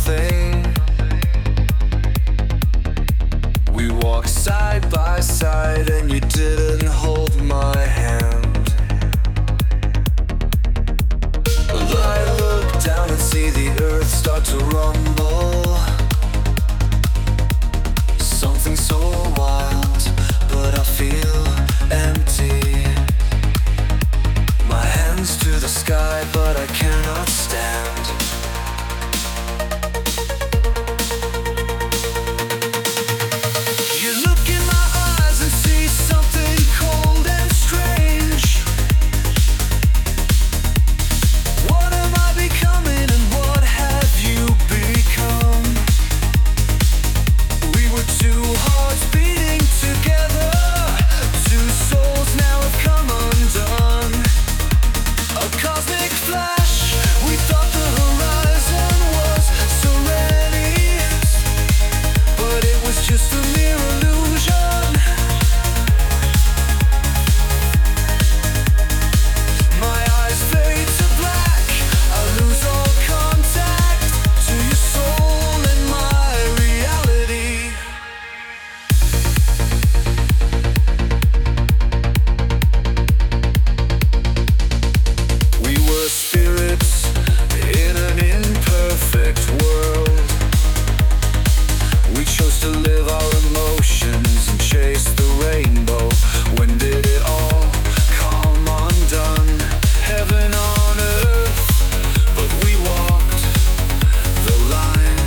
nothing. We walked side by side and you didn't hold my hand. I look down and see the earth start to rumble. Something so wild, but I feel empty. My hands to the sky, but I cannot stand. You look in my eyes and see something cold and strange. What am I becoming and what have you become? We were two hearts beating together, two souls now have come undone. A cosmic flash, we thought the horizon was serenity, but it was just a mere illusion. My eyes fade to black, I lose all contact to your soul and my reality. We were spirits in an imperfect world. We chose to live our emotions and chase the rainbow. When did it all come undone? Heaven on earth, but we walked the line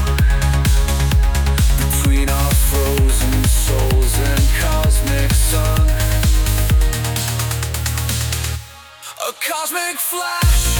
between our frozen souls and cosmic sun. A cosmic flash.